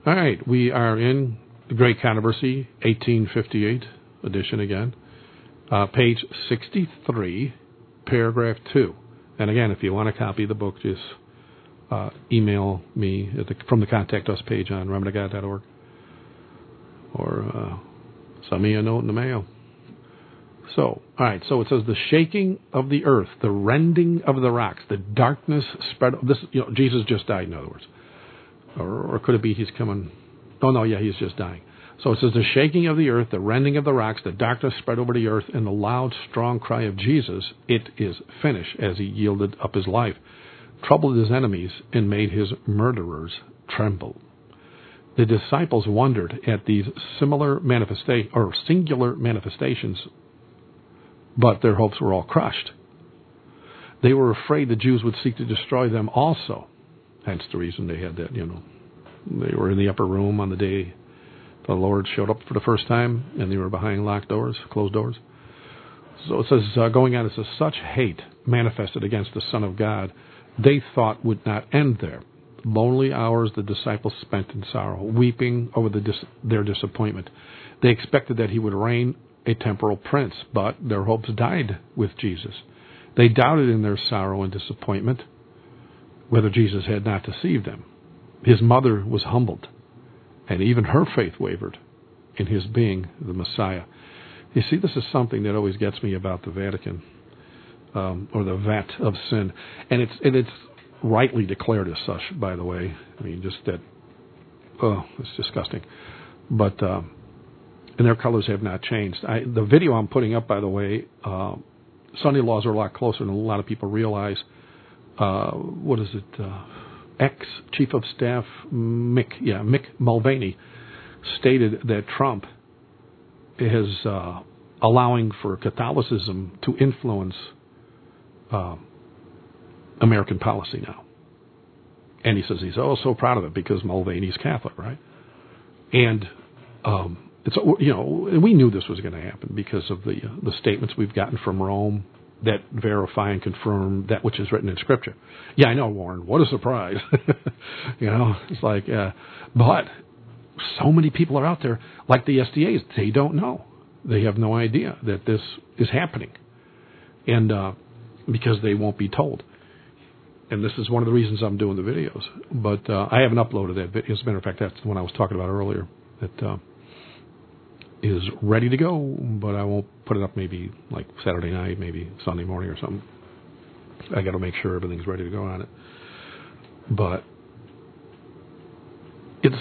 All right, we are in The Great Controversy, 1858 edition again, page 63, paragraph 2. And again, if you want a copy of the book, just email me from the Contact Us page on remnantofgod.org, or send me a note in the mail. So, all right, so it says the shaking of the earth, the rending of the rocks, the darkness spread. This, Jesus just died, in other words. Or could it be he's coming? Oh, no, yeah, he's just dying. So it says the shaking of the earth, the rending of the rocks, the darkness spread over the earth, and the loud, strong cry of Jesus, it is finished, as he yielded up his life, troubled his enemies, and made his murderers tremble. The disciples wondered at these singular manifestations, but their hopes were all crushed. They were afraid the Jews would seek to destroy them also. Hence the reason they had that, They were in the upper room on the day the Lord showed up for the first time, and they were behind locked doors, closed doors. So it says, going on, it says, such hate manifested against the Son of God, they thought would not end there. Lonely hours the disciples spent in sorrow, weeping over their disappointment. They expected that he would reign a temporal prince, but their hopes died with Jesus. They doubted in their sorrow and disappointment whether Jesus had not deceived them. His mother was humbled, and even her faith wavered in his being the Messiah. You see, this is something that always gets me about the Vatican, or the vat of sin, and it's rightly declared as such, by the way. I mean, just that, it's disgusting. But and their colors have not changed. The video I'm putting up, by the way, Sunday laws are a lot closer than a lot of people realize. Ex-Chief of Staff Mick Mulvaney stated that Trump is allowing for Catholicism to influence American policy now. And he says he's so proud of it because Mulvaney's Catholic, right? And it's we knew this was going to happen because of the statements we've gotten from Rome that verify and confirm that which is written in Scripture. Yeah, I know, Warren. What a surprise. It's like, but so many people are out there, like the SDAs, they don't know. They have no idea that this is happening. And because they won't be told. And this is one of the reasons I'm doing the videos. But I haven't uploaded that video. As a matter of fact, that's the one I was talking about earlier. That is ready to go, but I won't put it up maybe like Saturday night, maybe Sunday morning or something. I got to make sure everything's ready to go on it. But it's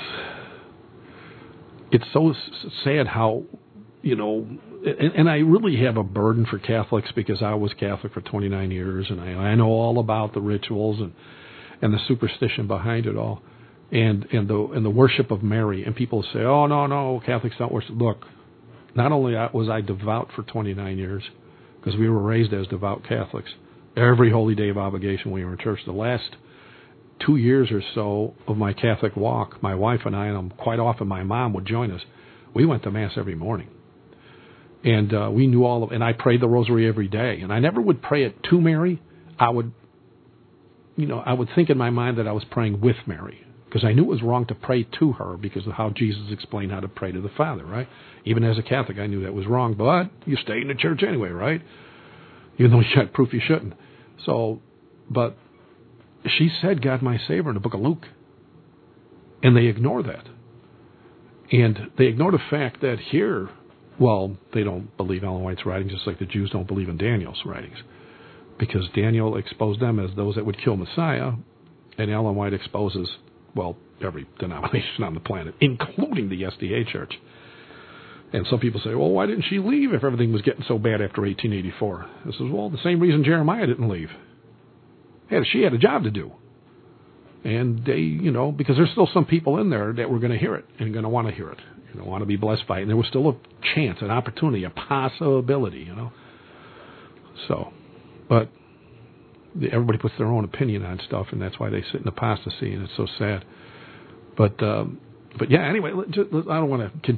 so sad how, and I really have a burden for Catholics because I was Catholic for 29 years, and I know all about the rituals and the superstition behind it all. And the worship of Mary, and people say, "Oh, no, Catholics don't worship." Look, not only was I devout for 29 years, because we were raised as devout Catholics. Every holy day of obligation we were in church. The last 2 years or so of my Catholic walk, my wife and I, and quite often my mom would join us. We went to Mass every morning, and we knew and I prayed the Rosary every day. And I never would pray it to Mary. I would think in my mind that I was praying with Mary. Because I knew it was wrong to pray to her because of how Jesus explained how to pray to the Father, right? Even as a Catholic, I knew that was wrong, but you stay in the church anyway, right? Even though you had proof you shouldn't. So, but she said, God my Savior in the book of Luke. And they ignore that. And they ignore the fact that here, they don't believe Ellen White's writings, just like the Jews don't believe in Daniel's writings. Because Daniel exposed them as those that would kill Messiah, and Ellen White exposes every denomination on the planet, including the SDA Church. And some people say, why didn't she leave if everything was getting so bad after 1884? This is, the same reason Jeremiah didn't leave. She had a job to do. And they, because there's still some people in there that were going to hear it and going to want to hear it, want to be blessed by it. And there was still a chance, an opportunity, a possibility, So, but everybody puts their own opinion on stuff, and that's why they sit in apostasy, and it's so sad. But yeah, anyway, I don't want to,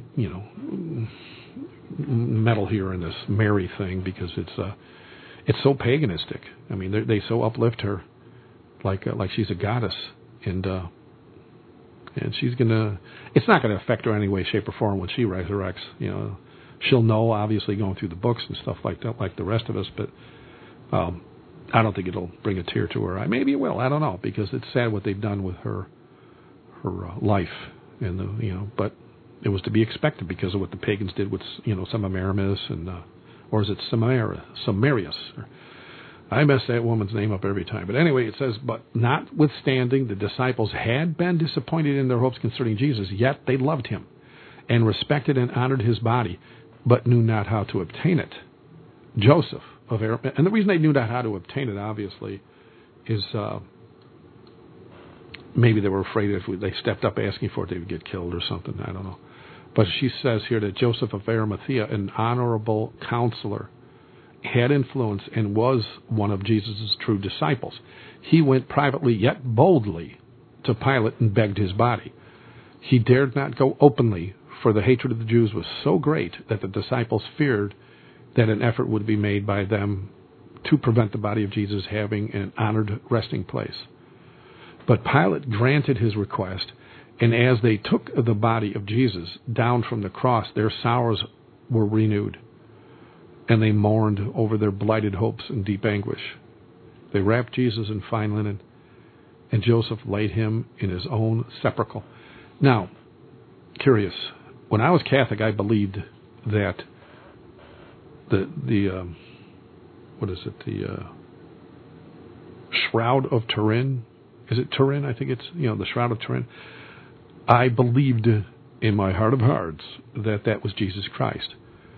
meddle here in this Mary thing because it's so paganistic. I mean, they so uplift her like she's a goddess, and And it's not going to affect her in any way, shape, or form when she resurrects. She'll know, obviously, going through the books and stuff like that, like the rest of us, but I don't think it'll bring a tear to her eye. Maybe it will, I don't know, because it's sad what they've done with her life, but it was to be expected because of what the pagans did with, Semiramis or is it Samarius? I mess that woman's name up every time. But anyway, it says, but notwithstanding the disciples had been disappointed in their hopes concerning Jesus, yet they loved him and respected and honored his body, but knew not how to obtain it. Joseph of Arimathea, and the reason they knew not how to obtain it, obviously, is maybe they were afraid if they stepped up asking for it, they would get killed or something. I don't know. But she says here that Joseph of Arimathea, an honorable counselor, had influence and was one of Jesus' true disciples. He went privately yet boldly to Pilate and begged his body. He dared not go openly, for the hatred of the Jews was so great that the disciples feared that an effort would be made by them to prevent the body of Jesus having an honored resting place. But Pilate granted his request, and as they took the body of Jesus down from the cross, their sorrows were renewed, and they mourned over their blighted hopes in deep anguish. They wrapped Jesus in fine linen, and Joseph laid him in his own sepulchre. Now, curious, when I was Catholic, I believed that the Shroud of Turin, is it Turin? I think it's, the Shroud of Turin. I believed in my heart of hearts that was Jesus Christ.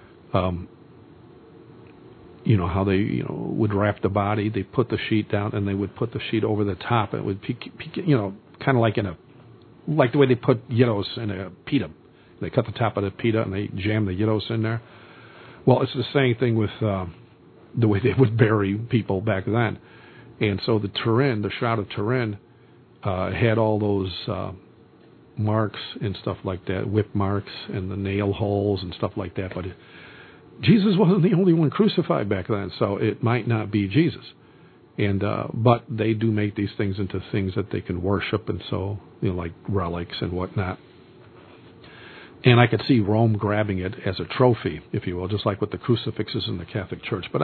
How they, would wrap the body, they put the sheet down, and they would put the sheet over the top. It would, kind of like the way they put Yitos in a pita. They cut the top of the pita and they jam the Yitos in there. Well, it's the same thing with the way they would bury people back then. And so the Turin, the Shroud of Turin, had all those marks and stuff like that, whip marks and the nail holes and stuff like that. But Jesus wasn't the only one crucified back then, so it might not be Jesus. And but they do make these things into things that they can worship, and so like relics and whatnot. And I could see Rome grabbing it as a trophy, if you will, just like with the crucifixes in the Catholic Church. But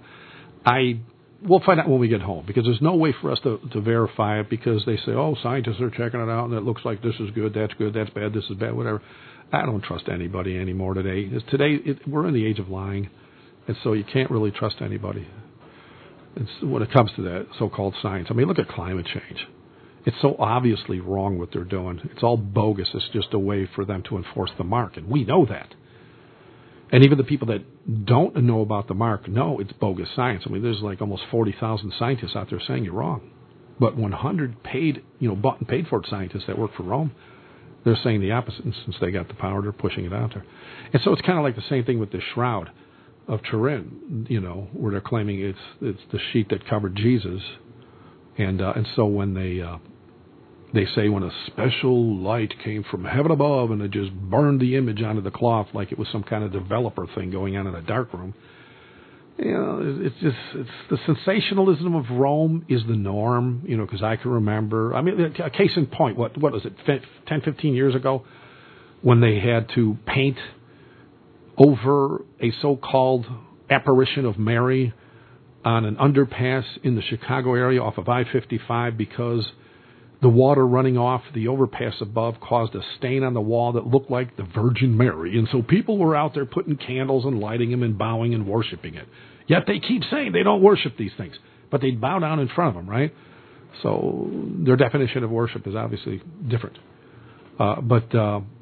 we'll find out when we get home, because there's no way for us to verify it, because they say, scientists are checking it out, and it looks like this is good, that's bad, this is bad, whatever. I don't trust anybody anymore today. We're in the age of lying, and so you can't really trust anybody. When it comes to that so-called science. I mean, look at climate change. It's so obviously wrong what they're doing. It's all bogus. It's just a way for them to enforce the mark, and we know that. And even the people that don't know about the mark know it's bogus science. I mean, there's like almost 40,000 scientists out there saying you're wrong. But 100 paid, bought and paid for scientists that work for Rome, they're saying the opposite. And since they got the power, they're pushing it out there. And so it's kind of like the same thing with the Shroud of Turin, where they're claiming it's the sheet that covered Jesus. And so when they say when a special light came from heaven above and it just burned the image onto the cloth like it was some kind of developer thing going on in a dark room. It's the sensationalism of Rome is the norm, because I can remember, a case in point, what was it, 10, 15 years ago, when they had to paint over a so-called apparition of Mary on an underpass in the Chicago area off of I-55 because the water running off the overpass above caused a stain on the wall that looked like the Virgin Mary. And so people were out there putting candles and lighting them and bowing and worshiping it. Yet they keep saying they don't worship these things, but they bow down in front of them, right? So their definition of worship is obviously different. But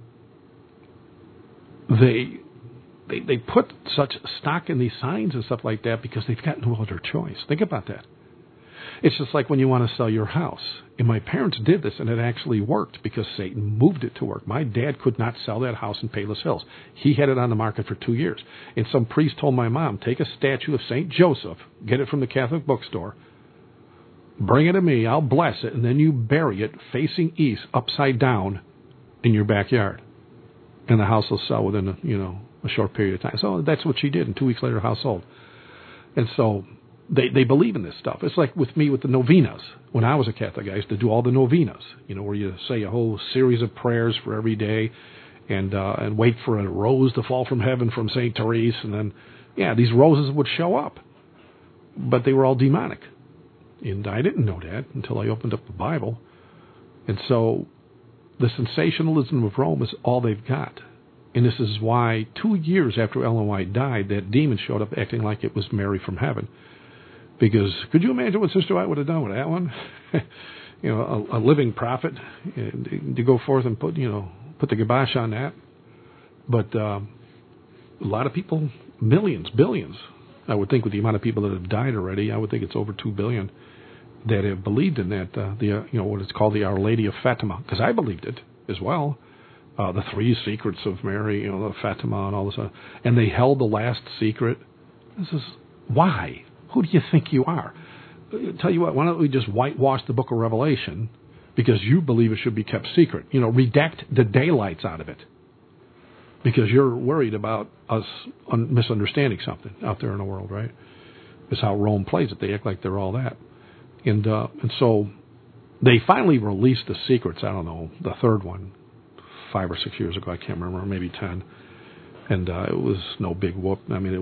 they put such stock in these signs and stuff like that because they've got no other choice. Think about that. It's just like when you want to sell your house. And my parents did this, and it actually worked because Satan moved it to work. My dad could not sell that house in Palos Hills. He had it on the market for 2 years. And some priest told my mom, take a statue of St. Joseph, get it from the Catholic bookstore, bring it to me, I'll bless it, and then you bury it facing east, upside down, in your backyard. And the house will sell within a short period of time. So that's what she did, and 2 weeks later, house sold. And so they believe in this stuff. It's like with me with the novenas. When I was a Catholic, I used to do all the novenas, where you say a whole series of prayers for every day and wait for a rose to fall from heaven from St. Therese. And then, these roses would show up. But they were all demonic. And I didn't know that until I opened up the Bible. And so the sensationalism of Rome is all they've got. And this is why 2 years after Ellen White died, that demon showed up acting like it was Mary from heaven. Because could you imagine what Sister White would have done with that one? A living prophet to go forth and put the kibosh on that. But a lot of people, millions, billions, I would think with the amount of people that have died already, I would think it's over 2 billion that have believed in that, what it's called the Our Lady of Fatima, because I believed it as well. The 3 secrets of Mary, the Fatima and all this. And they held the last secret. This is why? Who do you think you are? I'll tell you what, why don't we just whitewash the book of Revelation because you believe it should be kept secret? Redact the daylights out of it because you're worried about us misunderstanding something out there in the world, right? It's how Rome plays it. They act like they're all that. And so they finally released the secrets, I don't know, the third one, 5 or 6 years ago, I can't remember, maybe 10. And it was no big whoop. I mean, it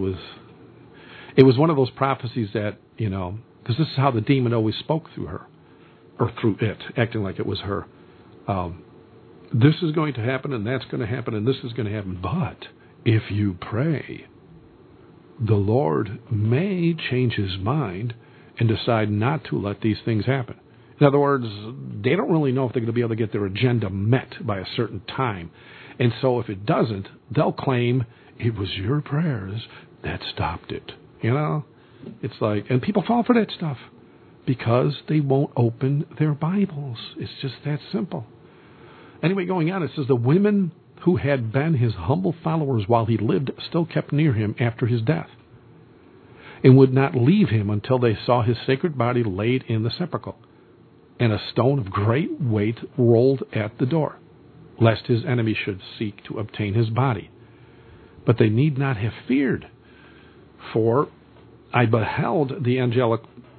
was one of those prophecies that, because this is how the demon always spoke through her, or through it, acting like it was her. This is going to happen, and that's going to happen, and this is going to happen. But if you pray, the Lord may change his mind and decide not to let these things happen. In other words, they don't really know if they're going to be able to get their agenda met by a certain time. And so if it doesn't, they'll claim it was your prayers that stopped it. It's like, and people fall for that stuff because they won't open their Bibles. It's just that simple. Anyway, going on, it says the women who had been his humble followers while he lived still kept near him after his death and would not leave him until they saw his sacred body laid in the sepulchre and a stone of great weight rolled at the door, lest his enemy should seek to obtain his body. But they need not have feared, for I beheld the angelic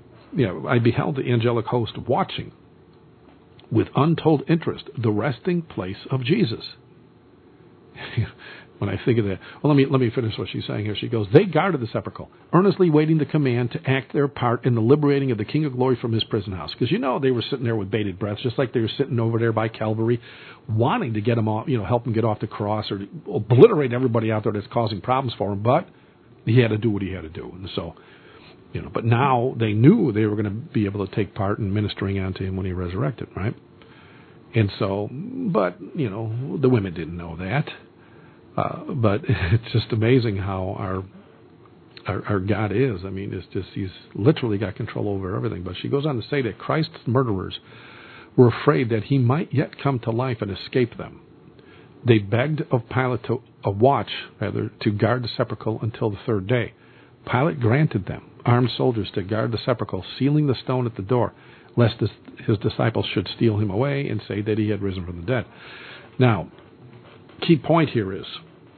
host watching with untold interest the resting place of Jesus. When I think of that, well, let me finish what she's saying here. She goes, they guarded the sepulchre, earnestly waiting the command to act their part in the liberating of the King of Glory from his prison house. Because they were sitting there with bated breath, just like they were sitting over there by Calvary, wanting to get him off, help him get off the cross or obliterate everybody out there that's causing problems for him. But he had to do what he had to do, and so. But now they knew they were going to be able to take part in ministering unto him when he resurrected, right? And so, but, the women didn't know that. But it's just amazing how our God is. I mean, it's just, he's literally got control over everything. But she goes on to say that Christ's murderers were afraid that he might yet come to life and escape them. They begged of Pilate to guard the sepulchre until the 3rd day. Pilate granted them armed soldiers to guard the sepulchre, sealing the stone at the door, lest his disciples should steal him away and say that he had risen from the dead. Now, key point here is,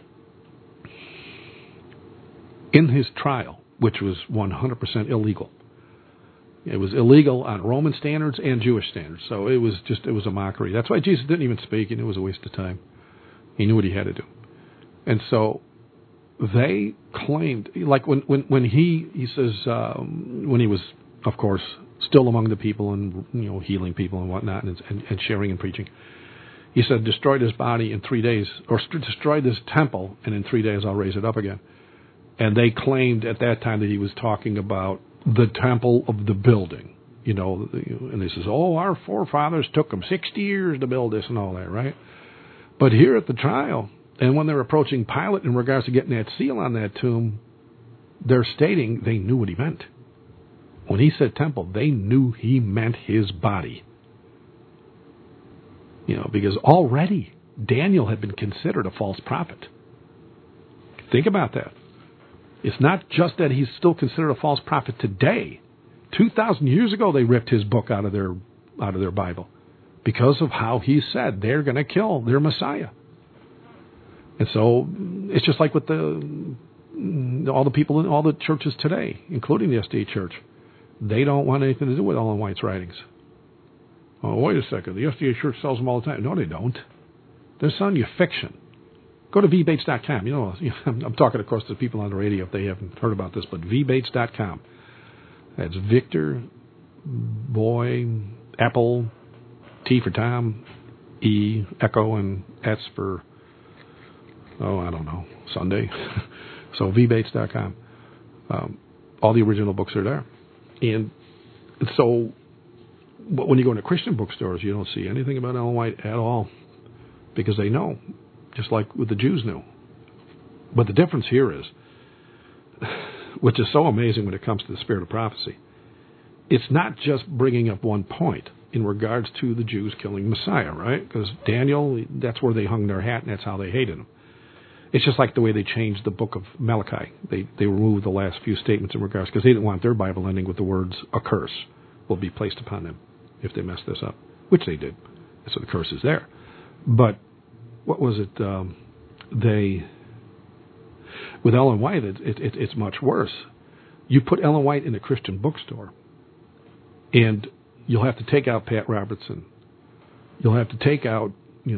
in his trial, which was 100% illegal, it was illegal on Roman standards and Jewish standards, so it was a mockery. That's why Jesus didn't even speak, and it was a waste of time. He knew what he had to do. And so they claimed, like when he says, when he was, of course, still among the people and healing people and whatnot and sharing and preaching, he said, destroy this body in 3 days, or destroy this temple, and in 3 days I'll raise it up again. And they claimed at that time that he was talking about the temple of the building, and they says, our forefathers took them 60 years to build this and all that, right? But here at the trial, and when they're approaching Pilate in regards to getting that seal on that tomb, they're stating they knew what he meant. When he said temple, they knew he meant his body. Because already Daniel had been considered a false prophet. Think about that. It's not just that he's still considered a false prophet today. 2,000 years ago, they ripped his book out of their Bible because of how he said they're going to kill their Messiah. And so it's just like with the all the people in all the churches today, including the SDA Church, they don't want anything to do with Ellen White's writings. Oh, wait a second. The SDA Church sells them all the time. No, they don't. They're selling you fiction. Go to vbates.com. You know, I'm talking, of course, to people on the radio if they haven't heard about this, but vbates.com. That's Victor, Boy, Apple, T for Tom, E, Echo, and S for, I don't know, Sunday. So vbates.com. All the original books are there. And so when you go into Christian bookstores, you don't see anything about Ellen White at all because they know, just like with the Jews knew. But the difference here is, which is so amazing when it comes to the spirit of prophecy, it's not just bringing up one point in regards to the Jews killing Messiah, right? Because Daniel, that's where they hung their hat, and that's how they hated him. It's just like the way they changed the book of Malachi. They removed the last few statements in regards, because they didn't want their Bible ending with the words, a curse will be placed upon them if they mess this up, which they did. So the curse is there. But what was it? With Ellen White, it's much worse. You put Ellen White in a Christian bookstore, and you'll have to take out Pat Robertson. You'll have to take out,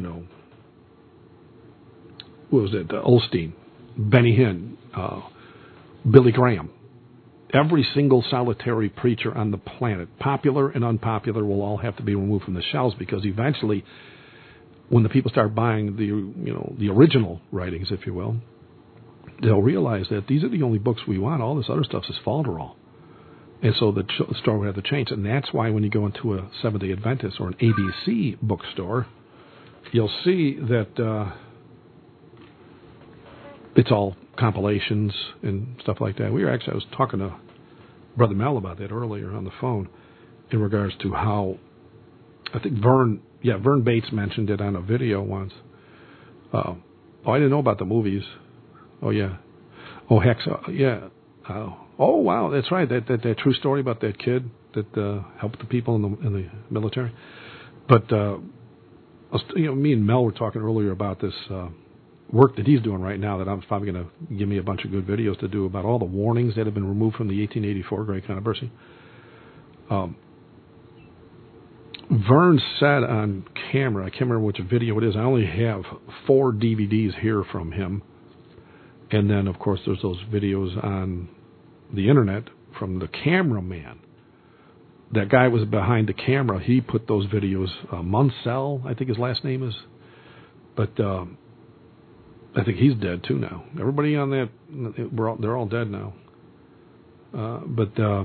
what was it? Osteen, Benny Hinn, Billy Graham. Every single solitary preacher on the planet, popular and unpopular, will all have to be removed from the shelves, because eventually, when the people start buying the original writings, if you will, they'll realize that these are the only books we want. All this other stuff is falderall. And so the store will have to change. And that's why when you go into a Seventh-day Adventist or an ABC bookstore, you'll see that it's all compilations and stuff like that. I was talking to Brother Mel about that earlier on the phone in regards to how, I think Vern Bates mentioned it on a video once. I didn't know about the movies. Oh, yeah. Oh, Hexa. Yeah. Oh, wow. That's right. That true story about that kid that helped the people in the military. But me and Mel were talking earlier about this work that he's doing right now that I'm probably going to give me a bunch of good videos to do about all the warnings that have been removed from the 1884 Great Controversy. Vern said on camera, I can't remember which video it is, I only have 4 DVDs here from him. And then, of course, there's those videos on the internet from the cameraman. That guy was behind the camera. He put those videos, Munsell, I think his last name is. But I think he's dead, too, now. Everybody on that, they're all dead now. But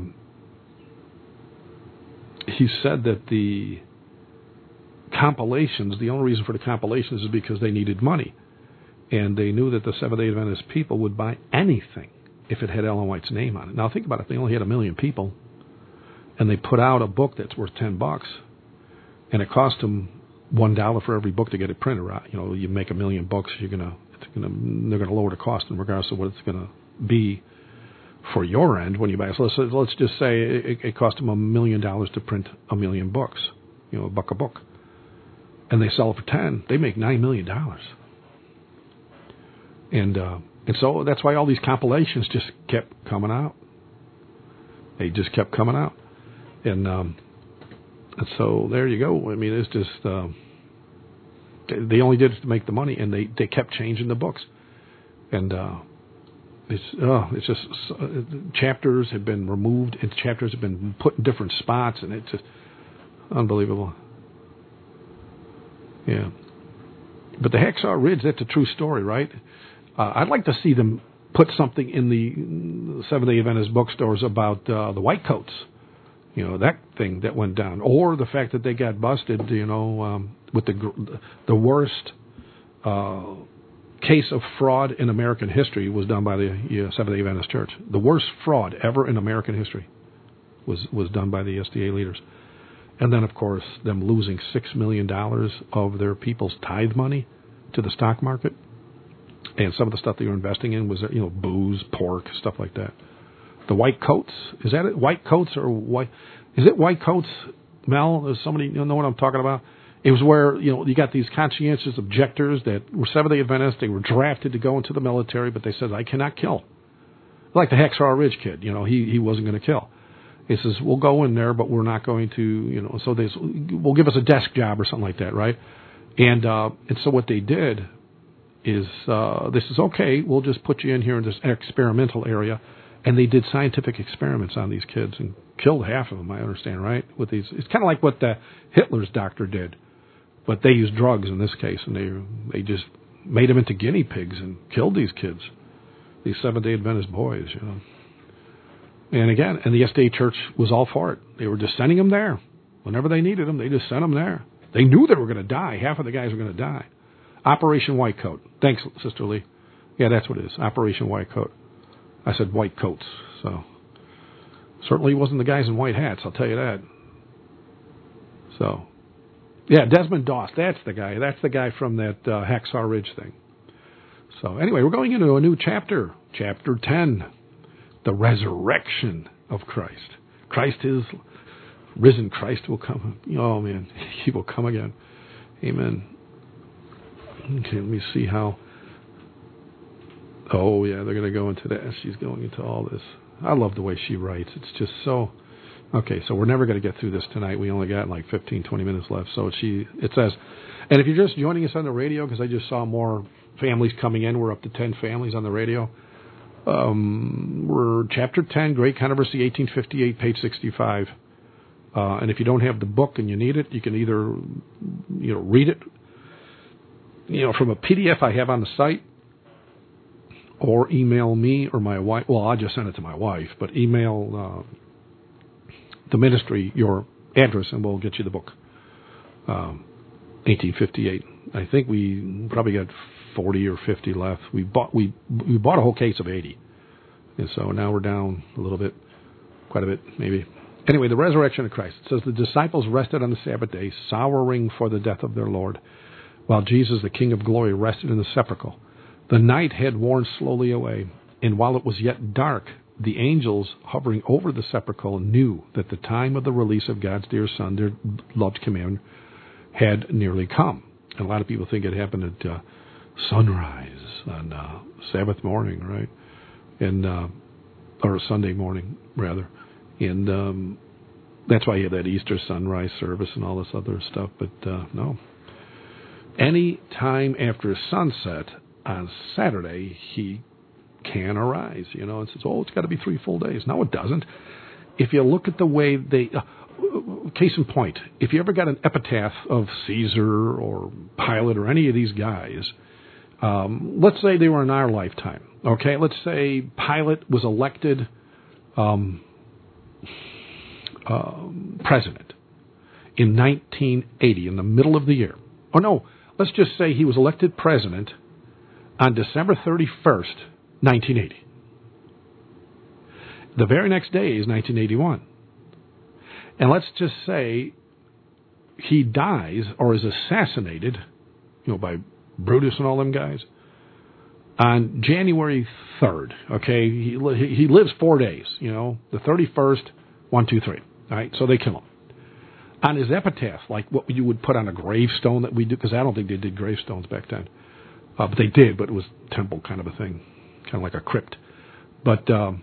he said that the compilations, the only reason for the compilations is because they needed money. And they knew that the Seventh-day Adventist people would buy anything if it had Ellen White's name on it. Now, think about it. They only had 1 million people, and they put out a book that's worth $10, and it cost them $1 for every book to get it printed. You make 1 million books, they're going to lower the cost in regards to what it's going to be for your end when you buy it. So let's just say it cost them $1 million to print 1 million books, $1 a book, and they sell it for $10. They make $9 million. And so that's why all these compilations just kept coming out. They just kept coming out. And so there you go. I mean, it's just, they only did it to make the money, and they kept changing the books. And it's just, chapters have been removed, and chapters have been put in different spots, and it's just unbelievable. Yeah. But the Hacksaw Ridge, that's a true story, right? I'd like to see them put something in the Seventh-day Adventist bookstores about the white coats, that thing that went down, or the fact that they got busted, with the worst case of fraud in American history was done by the Seventh-day Adventist Church. The worst fraud ever in American history was done by the SDA leaders. And then, of course, them losing $6 million of their people's tithe money to the stock market. And some of the stuff they were investing in was, booze, pork, stuff like that. The white coats, is that it? White coats or white? Is it white coats, Mel? Does somebody know what I'm talking about? It was where, you got these conscientious objectors that were Seventh-day Adventists. They were drafted to go into the military, but they said, I cannot kill. Like the Hacksaw Ridge kid, he wasn't going to kill. He says, we'll go in there, but we're not going to, so we'll give us a desk job or something like that, right? And so what they did is this is okay, we'll just put you in here in this experimental area. And they did scientific experiments on these kids and killed half of them, I understand, right? With these, it's kind of like what Hitler's doctor did, but they used drugs in this case, and they just made them into guinea pigs and killed these kids, these Seventh-day Adventist boys, And again, and the SDA Church was all for it. They were just sending them there. Whenever they needed them, they just sent them there. They knew they were going to die. Half of the guys were going to die. Operation White Coat. Thanks, Sister Lee. Yeah, that's what it is, Operation White Coat. I said white coats, so certainly wasn't the guys in white hats, I'll tell you that. So, yeah, Desmond Doss, that's the guy. That's the guy from that Hacksaw Ridge thing. So anyway, we're going into a new chapter, Chapter 10, the resurrection of Christ. Christ is risen. Christ will come. Oh, man, he will come again. Amen. Okay, let me see how. Oh, yeah, they're going to go into that. She's going into all this. I love the way she writes. It's just so... Okay, so we're never going to get through this tonight. We only got like 15, 20 minutes left. So it says, and if you're just joining us on the radio, because I just saw more families coming in. We're up to 10 families on the radio. We're Chapter 10, Great Controversy, 1858, page 65. And if you don't have the book and you need it, you can either read it from a PDF I have on the site, or email me or my wife. Well, I just sent it to my wife, but email the ministry your address, and we'll get you the book. 1858. I think we probably got 40 or 50 left. We bought a whole case of 80, and so now we're down a little bit, quite a bit, maybe. Anyway, the resurrection of Christ. It says the disciples rested on the Sabbath day, sorrowing for the death of their Lord, while Jesus, the King of glory, rested in the sepulchre. The night had worn slowly away, and while it was yet dark, the angels hovering over the sepulchre knew that the time of the release of God's dear Son, their loved Commander, had nearly come. And a lot of people think it happened at sunrise on Sabbath morning, right? And or Sunday morning, rather. And that's why you have that Easter sunrise service and all this other stuff. But no. Any time after sunset on Saturday, he can arise, and says, it's got to be 3 full days. No, it doesn't. If you look at the way they, case in point, if you ever got an epitaph of Caesar or Pilate or any of these guys, let's say they were in our lifetime, okay? Let's say Pilate was elected president in 1980, in the middle of the year. Or no, let's just say he was elected president on December 31st, 1980. The very next day is 1981. And let's just say he dies or is assassinated, by Brutus and all them guys, on January 3rd. Okay, he lives 4 days, the 31st, 1, 2, 3. All right, so they kill him. On his epitaph, like what you would put on a gravestone that we do, because I don't think they did gravestones back then. But they did, but it was temple kind of a thing, kind of like a crypt. But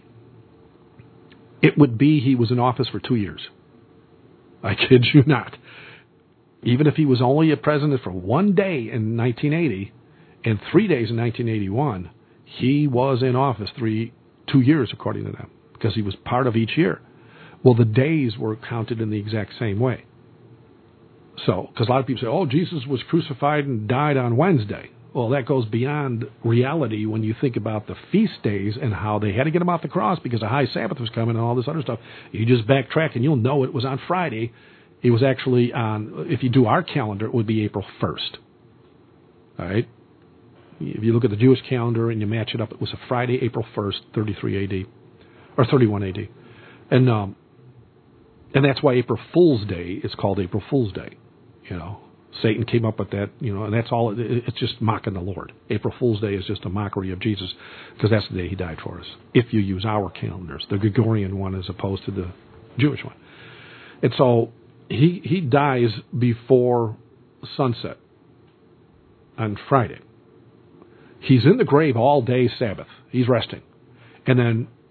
it would be he was in office for 2 years. I kid you not. Even if he was only a president for 1 day in 1980 and 3 days in 1981, he was in office 2 years, according to them, because he was part of each year. Well, the days were counted in the exact same way. So, because a lot of people say, Jesus was crucified and died on Wednesday. Well, that goes beyond reality when you think about the feast days and how they had to get him off the cross because the high Sabbath was coming and all this other stuff. You just backtrack and you'll know it was on Friday. It was actually on, if you do our calendar, it would be April 1st. All right? If you look at the Jewish calendar and you match it up, it was a Friday, April 1st, 33 AD, or 31 AD. And that's why April Fool's Day is called April Fool's Day, Satan came up with that, and that's all. It's just mocking the Lord. April Fool's Day is just a mockery of Jesus because that's the day he died for us. If you use our calendars, the Gregorian one as opposed to the Jewish one. And so he dies before sunset on Friday. He's in the grave all day Sabbath. He's resting. And then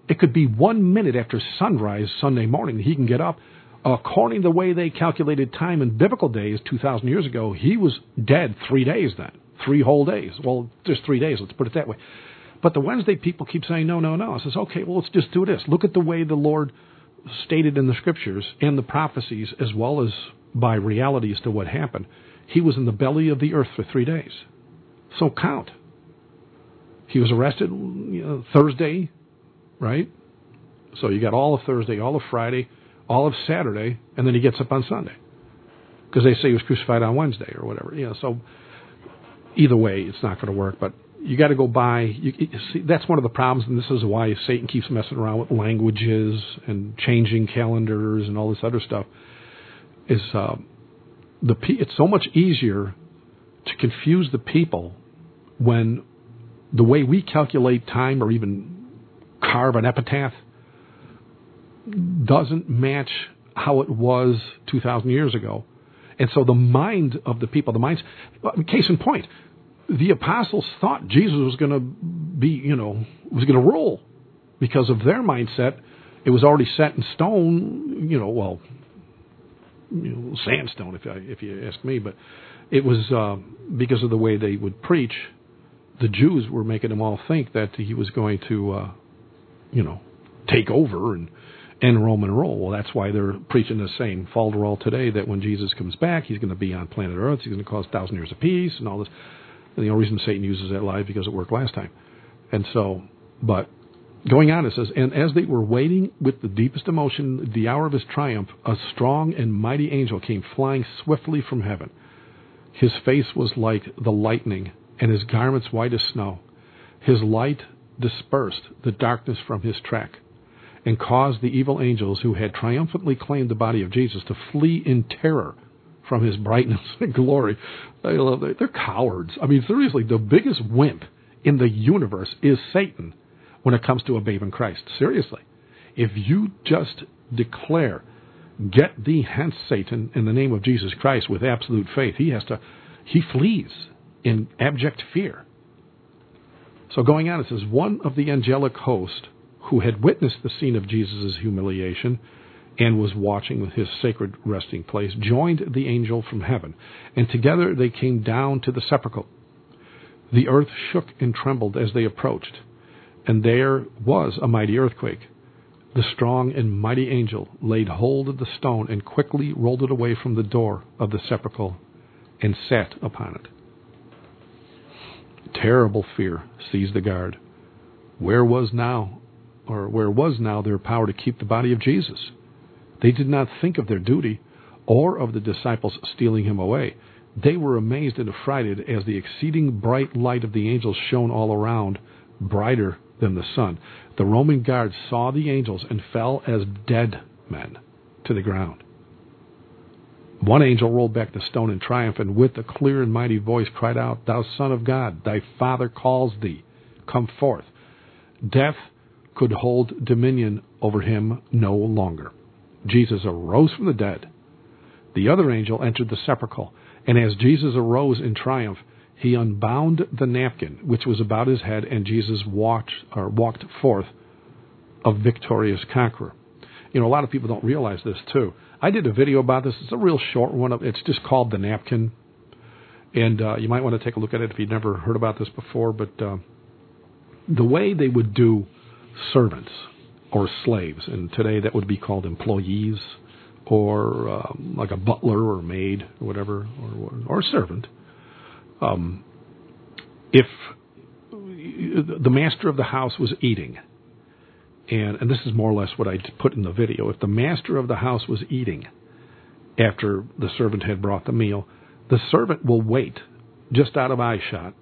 It could be 1 minute after sunrise Sunday morning he can get up. According to the way they calculated time in biblical days 2,000 years ago, he was dead 3 days then. 3 whole days. Well, just 3 days, let's put it that way. But the Wednesday people keep saying, no. I says, okay, well, let's just do this. Look at the way the Lord stated in the Scriptures and the prophecies, as well as by reality as to what happened. He was in the belly of the earth for 3 days. So count. He was arrested Thursday, right? So you got all of Thursday, all of Friday, all of Saturday, and then he gets up on Sunday. Because they say he was crucified on Wednesday or whatever. So either way, it's not going to work. But you got to go by. You see, that's one of the problems, and this is why Satan keeps messing around with languages and changing calendars and all this other stuff. It's so much easier to confuse the people when the way we calculate time or even carve an epitaph doesn't match how it was 2,000 years ago. And so the mind of the people, case in point, the apostles thought Jesus was going to be, was going to rule because of their mindset. It was already set in stone, sandstone, if you ask me. But it was because of the way they would preach. The Jews were making them all think that he was going to, take over and end Roman rule. Well, that's why they're preaching the same falderall today, that when Jesus comes back, he's going to be on planet Earth, he's going to cause 1,000 years of peace and all this. And the only reason Satan uses that lie is because it worked last time. And so, but going on, it says, and as they were waiting with the deepest emotion, the hour of his triumph, a strong and mighty angel came flying swiftly from heaven. His face was like the lightning, and his garments white as snow. His light dispersed the darkness from his track, and caused the evil angels who had triumphantly claimed the body of Jesus to flee in terror from his brightness and glory. I love that. They're cowards. I mean, seriously, the biggest wimp in the universe is Satan when it comes to a babe in Christ. Seriously. If you just declare, get thee hence, Satan, in the name of Jesus Christ with absolute faith, he flees in abject fear. So going on, it says, one of the angelic host who had witnessed the scene of Jesus' humiliation and was watching his sacred resting place, joined the angel from heaven, and together they came down to the sepulchre. The earth shook and trembled as they approached, and there was a mighty earthquake. The strong and mighty angel laid hold of the stone and quickly rolled it away from the door of the sepulchre and sat upon it. Terrible fear seized the guard. Where was now their power to keep the body of Jesus? They did not think of their duty or of the disciples stealing him away. They were amazed and affrighted as the exceeding bright light of the angels shone all around, brighter than the sun. The Roman guards saw the angels and fell as dead men to the ground. One angel rolled back the stone in triumph, and with a clear and mighty voice cried out, Thou Son of God, thy Father calls thee, come forth. Death could hold dominion over him no longer. Jesus arose from the dead. The other angel entered the sepulchre, and as Jesus arose in triumph, he unbound the napkin which was about his head, and Jesus walked forth a victorious conqueror. A lot of people don't realize this too. I did a video about this. It's a real short one. It's just called The Napkin, and you might want to take a look at it if you've never heard about this before. But the way they would do servants or slaves, and today that would be called employees, or like a butler or maid or whatever, or a servant. If the master of the house was eating, and this is more or less what I put in the video, if the master of the house was eating after the servant had brought the meal, the servant will wait just out of eyeshot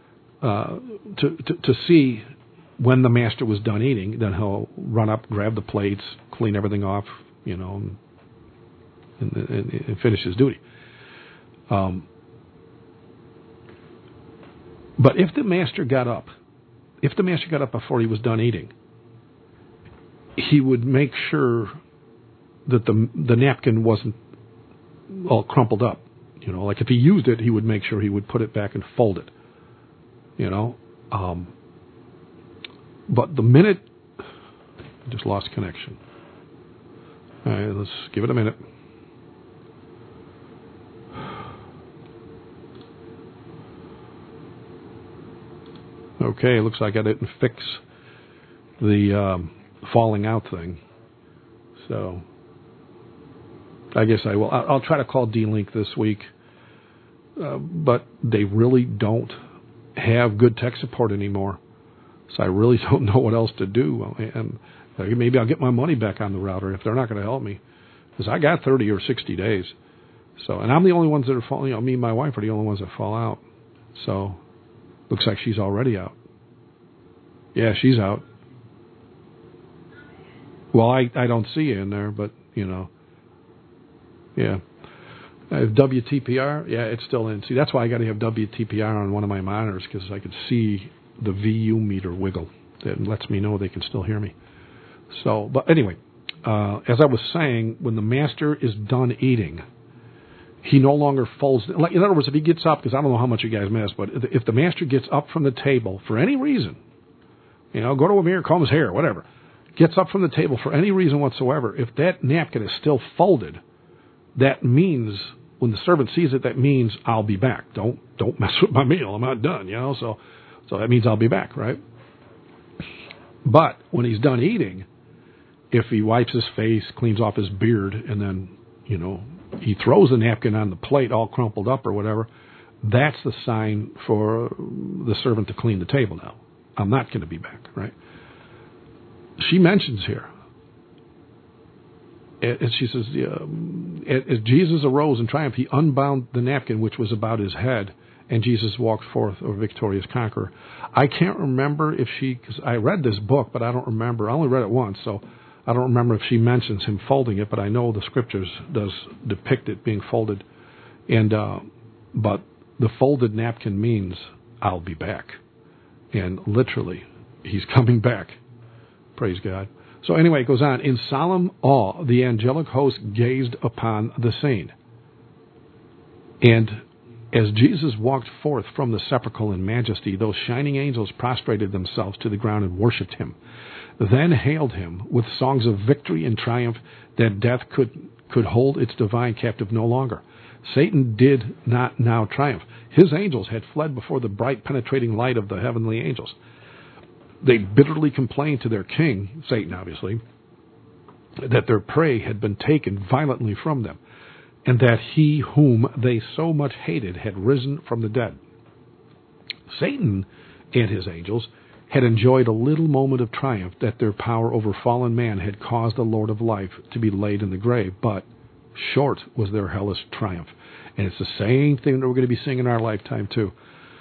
to see when the master was done eating. Then he'll run up, grab the plates, clean everything off, and finish his duty. But if the master got up before he was done eating, he would make sure that the napkin wasn't all crumpled up. Like if he used it, he would make sure he would put it back and fold it. But the minute Just lost connection. All right, let's give it a minute. Okay, looks like I didn't fix the falling out thing. So I guess I will. I'll try to call D-Link this week, but they really don't have good tech support anymore. So I really don't know what else to do. And maybe I'll get my money back on the router if they're not going to help me, because I got 30 or 60 days. So, and I'm the only ones that are falling. Me and my wife are the only ones that fall out. So looks like she's already out. Yeah, she's out. Well, I don't see you in there, but, yeah. WTPR, yeah, it's still in. See, that's why I got to have WTPR on one of my monitors, because I could see the VU meter wiggle. That lets me know they can still hear me. So, but anyway, as I was saying, when the master is done eating, he no longer folds. Like, in other words, if he gets up, because I don't know how much you guys miss, but if the master gets up from the table for any reason, go to a mirror, comb his hair, whatever, gets up from the table for any reason whatsoever, if that napkin is still folded, that means, when the servant sees it, that means I'll be back. Don't mess with my meal. I'm not done, So that means I'll be back, right? But when he's done eating, if he wipes his face, cleans off his beard, and then, he throws the napkin on the plate all crumpled up or whatever, that's the sign for the servant to clean the table now. I'm not going to be back, right? She mentions here, and she says, as Jesus arose in triumph, he unbound the napkin which was about his head, and Jesus walked forth a victorious conqueror. I can't remember if because I read this book, but I don't remember. I only read it once, so I don't remember if she mentions him folding it, but I know the scriptures does depict it being folded. But the folded napkin means I'll be back. And literally, he's coming back. Praise God. So anyway, it goes on. In solemn awe, the angelic host gazed upon the saint. And as Jesus walked forth from the sepulchre in majesty, those shining angels prostrated themselves to the ground and worshipped him. Then hailed him with songs of victory and triumph, that death could hold its divine captive no longer. Satan did not now triumph. His angels had fled before the bright penetrating light of the heavenly angels. They bitterly complained to their king, Satan obviously, that their prey had been taken violently from them, and that he whom they so much hated had risen from the dead. Satan and his angels had enjoyed a little moment of triumph that their power over fallen man had caused the Lord of life to be laid in the grave, but short was their hellish triumph. And it's the same thing that we're going to be seeing in our lifetime too.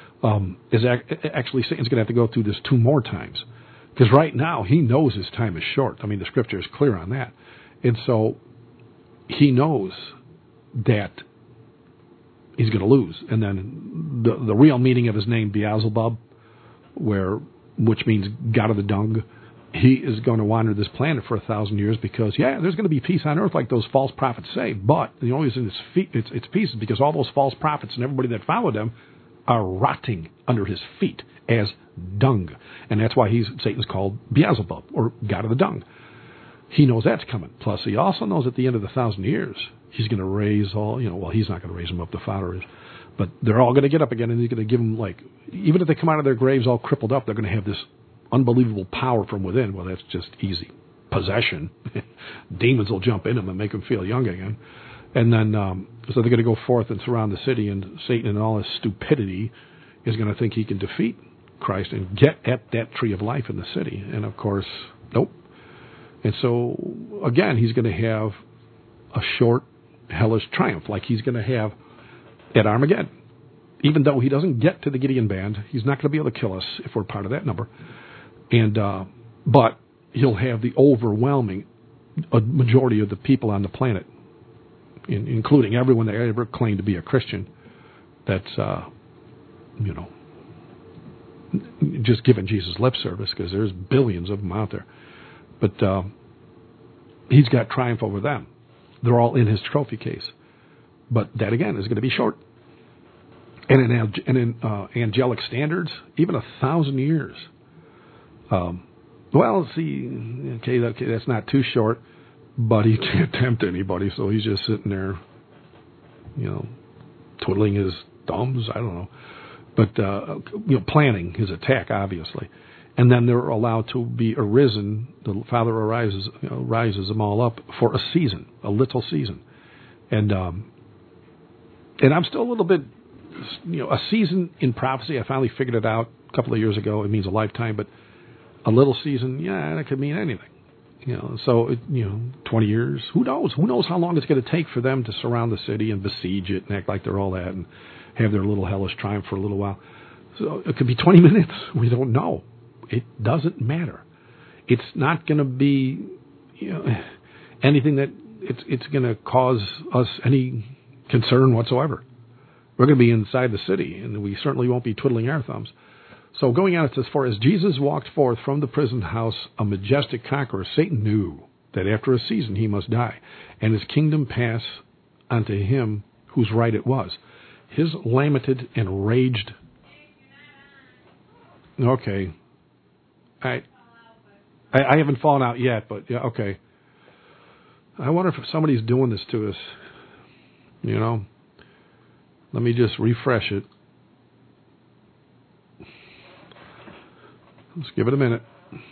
Actually, Satan's going to have to go through this 2 more times, because right now he knows his time is short. I mean, the scripture is clear on that. And so he knows that he's going to lose. And then the real meaning of his name, Beelzebub, which means God of the dung, he is going to wander this planet for 1,000 years, because, there's going to be peace on earth like those false prophets say. But the only reason it's peace is because all those false prophets and everybody that followed them are rotting under his feet as dung. And that's why Satan's called Beelzebub, or God of the dung. He knows that's coming. Plus, he also knows at the end of the 1,000 years, he's going to raise all, he's not going to raise them up, the Father is. But they're all going to get up again, and he's going to give them, even if they come out of their graves all crippled up, they're going to have this unbelievable power from within. Well, that's just easy. Possession. Demons will jump in them and make them feel young again. And then, so they're going to go forth and surround the city, and Satan in all his stupidity is going to think he can defeat Christ and get at that tree of life in the city. And of course, nope. And so, again, he's going to have a short, hellish triumph, like he's going to have at Armageddon. Even though he doesn't get to the Gideon band, he's not going to be able to kill us if we're part of that number. And but he'll have the overwhelming majority of the people on the planet, including everyone that ever claimed to be a Christian, that's just giving Jesus lip service, because there's billions of them out there. But he's got triumph over them. They're all in his trophy case. But that, again, is going to be short. And in angelic standards, even 1,000 years Well, see, okay, that's not too short, but he can't tempt anybody, so he's just sitting there, twiddling his thumbs. I don't know, but planning his attack, obviously. And then they're allowed to be arisen. The Father rises them all up for a season, a little season, and I'm still a little bit, a season in prophecy. I finally figured it out a couple of years ago. It means a lifetime, but a little season, that could mean anything. 20 years. Who knows? Who knows how long it's going to take for them to surround the city and besiege it and act like they're all that and have their little hellish triumph for a little while. So it could be 20 minutes. We don't know. It doesn't matter. It's not going to be, anything that it's going to cause us any concern whatsoever. We're going to be inside the city, and we certainly won't be twiddling our thumbs. So going on, it says, for as Jesus walked forth from the prison house, a majestic conqueror, Satan knew that after a season he must die, and his kingdom pass unto him whose right it was. His lamented and raged. Okay. I haven't fallen out yet, but yeah, okay. I wonder if somebody's doing this to us. Let me just refresh it. Let's give it a minute.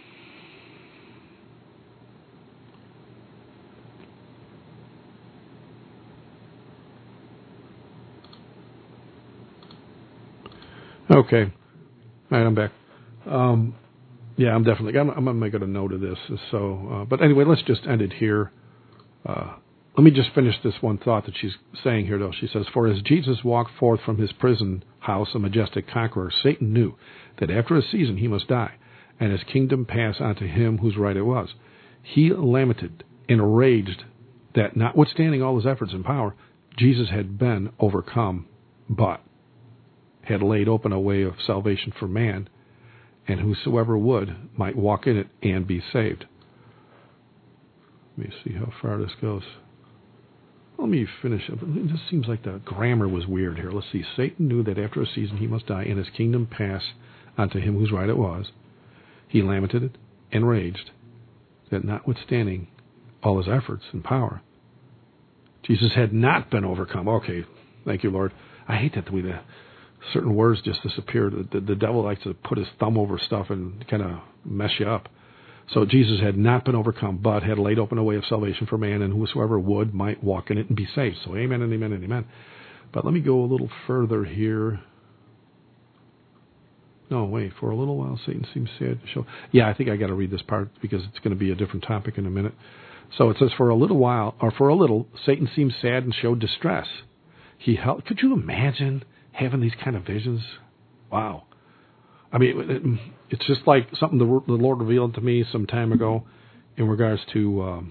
Okay. All right, I'm back. Yeah, I'm definitely. I'm going to make a note of this. So, but anyway, let's just end it here. Let me just finish this one thought that she's saying here, though. She says, for as Jesus walked forth from his prison house, a majestic conqueror, Satan knew that after a season he must die, and his kingdom pass unto him whose right it was. He lamented and raged that notwithstanding all his efforts and power, Jesus had been overcome, but had laid open a way of salvation for man, and whosoever would might walk in it and be saved. Let me see how far this goes. Let me finish it. It just seems like the grammar was weird here. Let's see. Satan knew that after a season he must die, and his kingdom pass unto him whose right it was. He lamented and raged that notwithstanding all his efforts and power, Jesus had not been overcome. Okay, thank you, Lord. I hate that the way the certain words just disappear. The devil likes to put his thumb over stuff and kind of mess you up. So Jesus had not been overcome, but had laid open a way of salvation for man, and whosoever would might walk in it and be saved. So amen and amen and amen. But let me go a little further here. No, wait. For a little while, Satan seemed sad to show. Yeah, I think I got to read this part because it's going to be a different topic in a minute. So it says, for a little, Satan seemed sad and showed distress. Could you imagine having these kind of visions? Wow. I mean, it's just like something the Lord revealed to me some time ago in regards to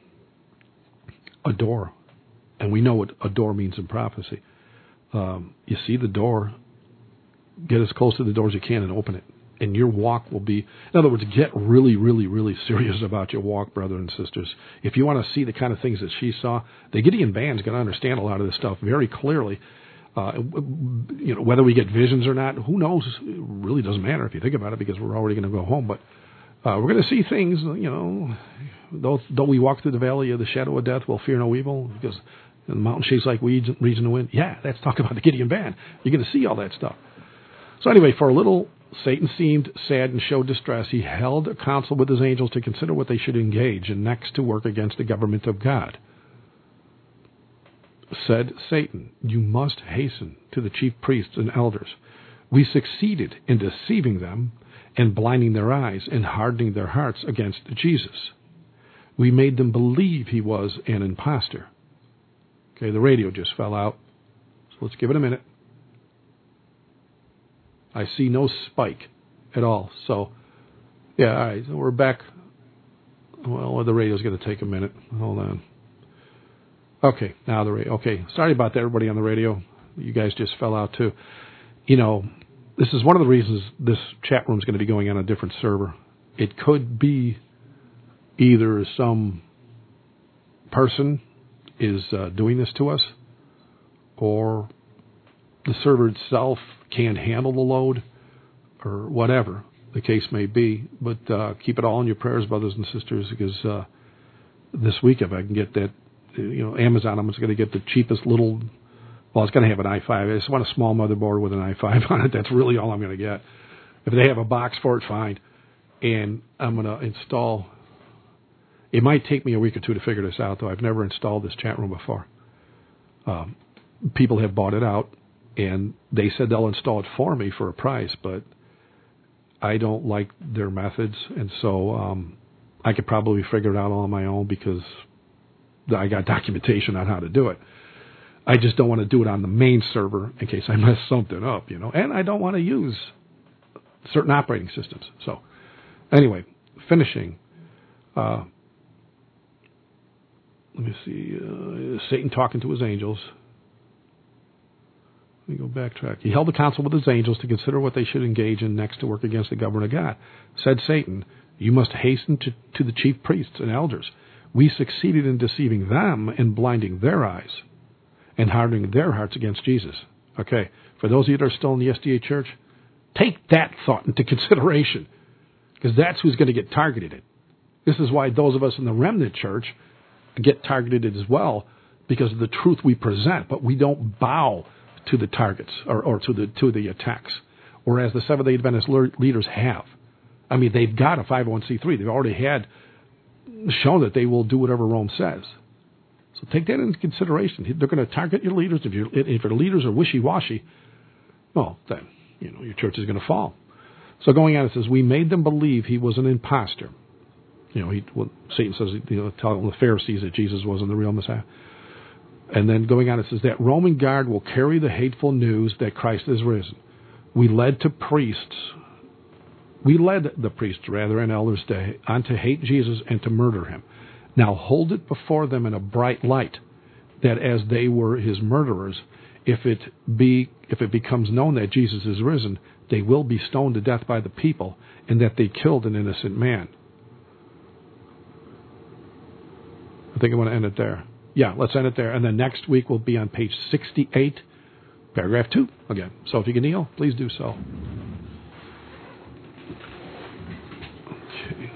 a door. And we know what a door means in prophecy. You see the door, get as close to the door as you can and open it. And your walk will be, in other words, get really, really, really serious about your walk, brothers and sisters. If you want to see the kind of things that she saw, the Gideon band's going to understand a lot of this stuff very clearly. Whether we get visions or not, who knows? It really doesn't matter if you think about it because we're already going to go home. But we're going to see things, though we walk through the valley of the shadow of death, we'll fear no evil because the mountain shakes like weeds, region of wind. Yeah, that's talking about the Gideon band. You're going to see all that stuff. So anyway, for a little, Satan seemed sad and showed distress. He held a council with his angels to consider what they should engage in next to work against the government of God. Said Satan, you must hasten to the chief priests and elders. We succeeded in deceiving them and blinding their eyes and hardening their hearts against Jesus. We made them believe he was an imposter. Okay, the radio just fell out. So let's give it a minute. I see no spike at all. So, yeah, all right, so we're back. Well, the radio's going to take a minute. Hold on. Okay, now the radio. Okay, sorry about that, everybody on the radio. You guys just fell out, too. This is one of the reasons this chat room is going to be going on a different server. It could be either some person is doing this to us, or the server itself can't handle the load, or whatever. the case may be. But keep it all in your prayers, brothers and sisters, because this week, if I can get that, Amazon, I'm just going to get the cheapest little. Well, it's going to have an i5. I just want a small motherboard with an i5 on it. That's really all I'm going to get. If they have a box for it, fine. And I'm going to install. It might take me a week or two to figure this out, though. I've never installed this chat room before. People have bought it out, and they said they'll install it for me for a price, but I don't like their methods, and so I could probably figure it out all on my own because I got documentation on how to do it. I just don't want to do it on the main server in case I mess something up, and I don't want to use certain operating systems. So anyway, finishing. Let me see. Satan talking to his angels. Let me go backtrack. He held a council with his angels to consider what they should engage in next to work against the government of God. Said Satan, "You must hasten to the chief priests and elders. We succeeded in deceiving them and blinding their eyes and hardening their hearts against Jesus." Okay, for those of you that are still in the SDA church, take that thought into consideration, because that's who's going to get targeted. This is why those of us in the remnant church get targeted as well, because of the truth we present, but we don't bow to the targets or to the attacks, whereas the Seventh-day Adventist leaders have. I mean, they've got a 501c3. They've already had shown that they will do whatever Rome says. So take that into consideration. They're going to target your leaders. If your leaders are wishy-washy, well, then your church is going to fall. So going on, it says, we made them believe he was an imposter. Satan says, telling the Pharisees that Jesus wasn't the real Messiah. And then going on, it says that Roman guard will carry the hateful news that Christ is risen. We led the priests and elders on to hate Jesus and to murder him. Now hold it before them in a bright light, that as they were his murderers, if it becomes known that Jesus is risen, they will be stoned to death by the people, and that they killed an innocent man. I think I want to end it there. Yeah, let's end it there. And then next week we'll be on page 68, paragraph 2 again. So if you can kneel, please do so. Okay.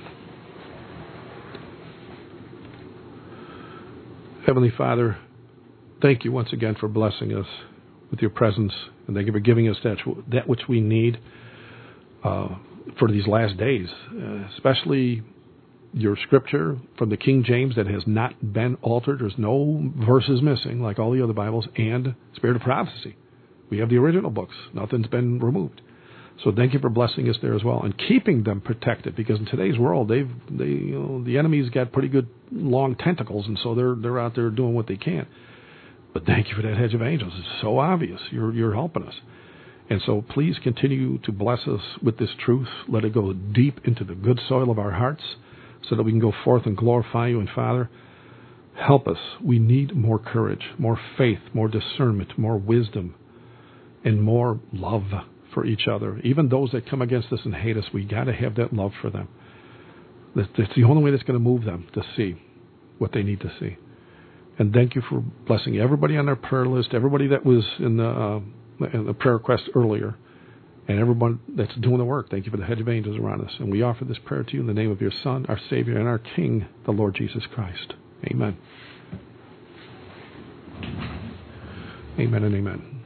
Heavenly Father, thank you once again for blessing us with your presence, and thank you for giving us that which we need for these last days, especially your scripture from the King James that has not been altered. There's no verses missing like all the other Bibles, and Spirit of Prophecy. We have the original books. Nothing's been removed. So thank you for blessing us there as well and keeping them protected, because in today's world, the enemy's got pretty good long tentacles, and so they're out there doing what they can. But thank you for that hedge of angels. It's so obvious. You're helping us. And so please continue to bless us with this truth. Let it go deep into the good soil of our hearts, so that we can go forth and glorify you. And Father, help us. We need more courage, more faith, more discernment, more wisdom, and more love for each other. Even those that come against us and hate us, we got to have that love for them. That's the only way that's going to move them to see what they need to see. And thank you for blessing everybody on our prayer list, everybody that was in the prayer request earlier, and everyone that's doing the work. Thank you for the hedge of angels around us. And we offer this prayer to you in the name of your Son, our Savior, and our King, the Lord Jesus Christ. Amen. Amen and amen.